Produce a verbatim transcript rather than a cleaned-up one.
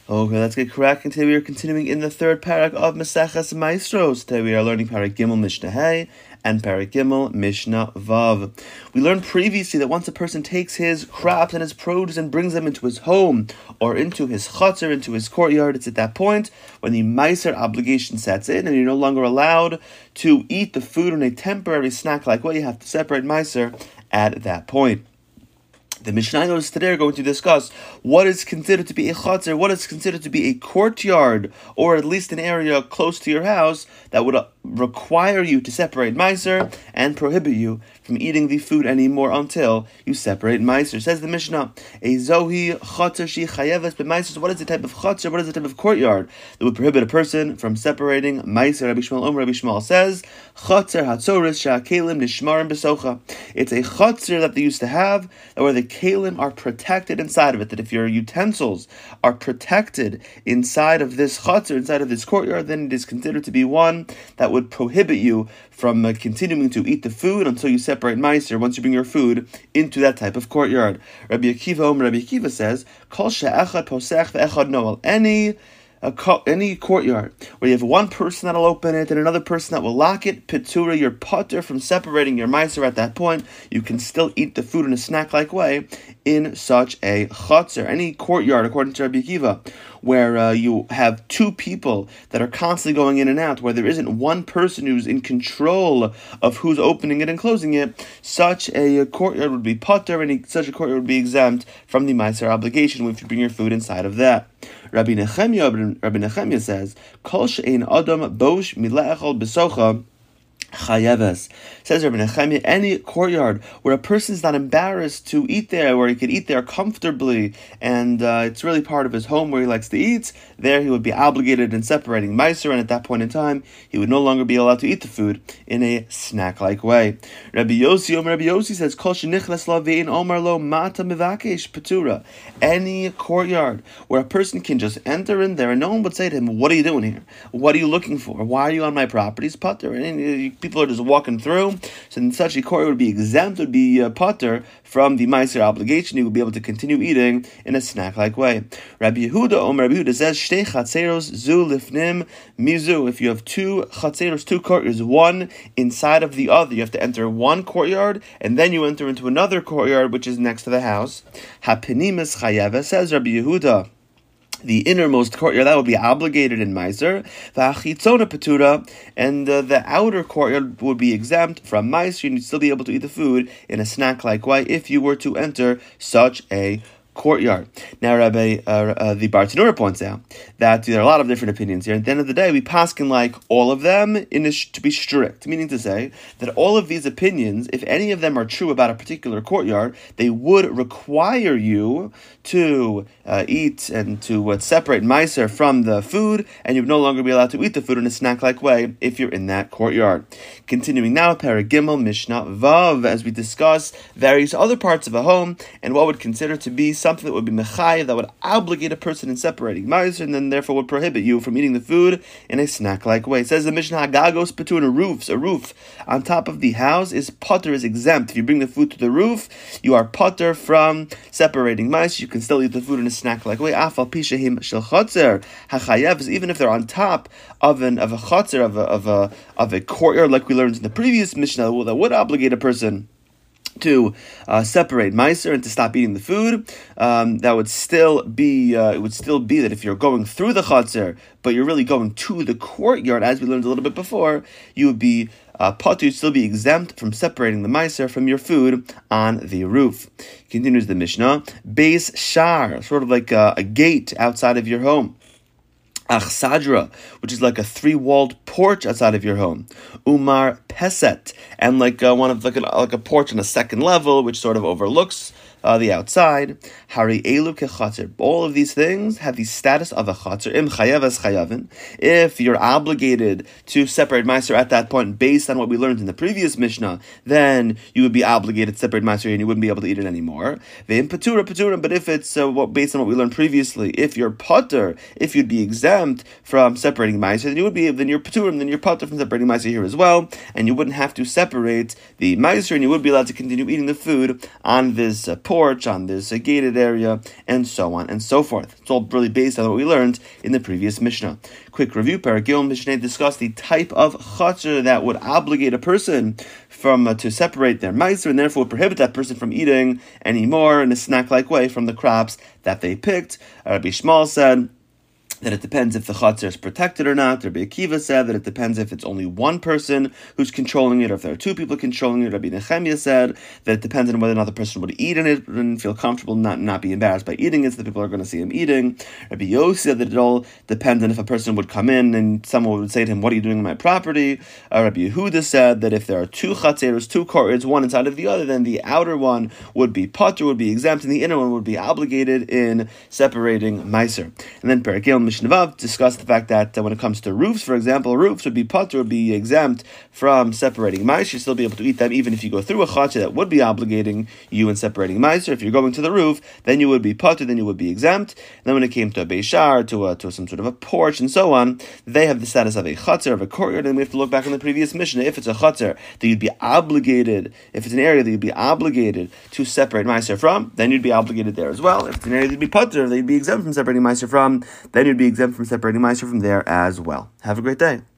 Okay, let's get cracking. Today we are continuing in the third parak of Maseches Maestros. Today we are learning Parak Gimel Mishnah Hey and Parak Gimel Mishnah Vav. We learned previously that once a person takes his crops and his produce and brings them into his home or into his chutzner, into his courtyard, it's at that point when the Meiser obligation sets in and you're no longer allowed to eat the food in a temporary snack-like way. You have to separate Meiser at that point. The Mishnayos today are going to discuss what is considered to be a chutzner, what is considered to be a courtyard, or at least an area close to your house that would require you to separate Meiser and prohibit you from eating the food anymore until you separate Meiser. Says the Mishnah, a zohi chutzner shi chayeves b'Meiser. So what is the type of chutzner, what is the type of courtyard that would prohibit a person from separating Meiser? Rabbi Shmuel Omer, Rabbi Shmuel says, chutzner hatzoris sha'kelim nishmarim b'socha. It's a chutzner that they used to have, where the kalim are protected inside of it, that if your utensils are protected inside of this chutzner, inside of this courtyard, then it is considered to be one that would prohibit you from uh, continuing to eat the food until you separate Meiser, once you bring your food into that type of courtyard. Rabbi Akiva, Rabbi Akiva says, Kol she'echad posech ve'echad noel. Any A co- any courtyard where you have one person that will open it and another person that will lock it, pitura, your potter from separating your meiser at that point, you can still eat the food in a snack-like way in such a chutzner. Any courtyard, according to Rabbi Akiva, where uh, you have two people that are constantly going in and out, where there isn't one person who's in control of who's opening it and closing it, such a courtyard would be potter, and such a courtyard would be exempt from the meiser obligation if you bring your food inside of that. Rabbi Nechemia, Rabbi Nechemia says, Kol she'ein adam bosh mila'echol b'socha chayeves. Says Rabbi Nechemia, any courtyard where a person is not embarrassed to eat there, where he could eat there comfortably, and uh, it's really part of his home where he likes to eat, there he would be obligated in separating Meiser, and at that point in time, he would no longer be allowed to eat the food in a snack-like way. Rabbi Yossi, Omer Rabbi Yossi says, Kol shenichnas la ve'in omar lo mata mivakesh patura. Any courtyard where a person can just enter in there and no one would say to him, what are you doing here? What are you looking for? Why are you on my property? It's patur. And people are just walking through. So in such a courtyard would be exempt, would be uh, patur from the Meiser obligation. You would be able to continue eating in a snack-like way. Rabbi Yehuda, Omer Rabbi Yehuda says, Shtei chatzeros zu lifnim mizu. If you have two chatzeros, two courtyards, one inside of the other, you have to enter one courtyard, and then you enter into another courtyard, which is next to the house. Hapenimis chayeva, says Rabbi Yehuda, the innermost courtyard, that would be obligated in Meiser. V'achitzona patura, and uh, the outer courtyard would be exempt from Meiser. You'd still be able to eat the food in a snack-like way if you were to enter such a courtyard. Now, Rabbi, uh, uh, the Bartanura points out that there are a lot of different opinions here. At the end of the day, we paskin like all of them in a sh- to be strict, meaning to say that all of these opinions, if any of them are true about a particular courtyard, they would require you to uh, eat and to uh, separate Meiser from the food, and you would no longer be allowed to eat the food in a snack-like way if you're in that courtyard. Continuing now, Parag Gimel Mishnah Vav, as we discuss various other parts of a home and what would consider to be something that would be mechayev, that would obligate a person in separating Meiser, and then therefore would prohibit you from eating the food in a snack-like way. It says the Mishnah, Hagagos Petun, roofs, a roof on top of the house is potter, is exempt. If you bring the food to the roof, you are potter from separating Meiser. You can still eat the food in a snack-like way. Afal pishahim shel chotzer hachayev, even if they're on top of an of a chotzer, of a of a of a courtyard, like we learned in the previous Mishnah, that would obligate a person to uh, separate Meiser and to stop eating the food. Um, that would still be uh, it would still be that if you're going through the chutzner, but you're really going to the courtyard, as we learned a little bit before, you would be uh, potter, you'd still be exempt from separating the Meiser from your food on the roof. Continues the Mishnah, Beis Shar, sort of like a, a gate outside of your home. Achsadra, which is like a three-walled porch outside of your home. Umar Peset, and like uh, one of like, an, like a porch on a second level, which sort of overlooks uh, the outside. Hari elu kechatzer. All of these things have the status of a chatzer. Im chayavas chayavin. If you're obligated to separate Meiser at that point, based on what we learned in the previous Mishnah, then you would be obligated to separate Meiser and you wouldn't be able to eat it anymore. Ve'im patura patura. But if it's uh, what, based on what we learned previously, if you're potter, if you'd be exempt from separating Meiser, then you would be then you're patur, then you're potter from separating Meiser here as well, and you wouldn't have to separate the Meiser, and you would be allowed to continue eating the food on this uh, porch. porch, on this uh, gated area, and so on and so forth. It's all really based on what we learned in the previous Mishnah. Quick review, Perek Gimel Mishnah discussed the type of chatzar that would obligate a person from uh, to separate their meiser, and therefore would prohibit that person from eating anymore in a snack-like way from the crops that they picked. Rabbi Shmuel said that it depends if the chatzar is protected or not. Rabbi Akiva said that it depends if it's only one person who's controlling it or if there are two people controlling it. Rabbi Nechemia said that it depends on whether or not the person would eat in it and feel comfortable, not not be embarrassed by eating it, so the people are going to see him eating. Rabbi Yossi said that it all depends on if a person would come in and someone would say to him, "What are you doing on my property?" Uh, Rabbi Yehuda said that if there are two chatzeros, two courtyards, one inside of the other, then the outer one would be patur, would be exempt, and the inner one would be obligated in separating meiser. And then Perek Gimel Mishnah Vav discussed the fact that uh, when it comes to roofs, for example, roofs would be patur, would be exempt from separating meiser. You'd still be able to eat them even if you go through a chatzar that would be obligating you in separating meiser. If you're going to the roof, then you would be patur, then you would be exempt. And then when it came to a beishar, to a, to some sort of a porch, and so on, they have the status of a chatzar, of a courtyard, and we have to look back on the previous Mishnah. If it's a chatzar that you'd be obligated, if it's an area that you'd be obligated to separate meiser from, then you'd be obligated there as well. If it's an area that you'd be patur, that you'd be exempt from separating meiser from, then you'd be exempt from separating meiser from there as well. Have a great day.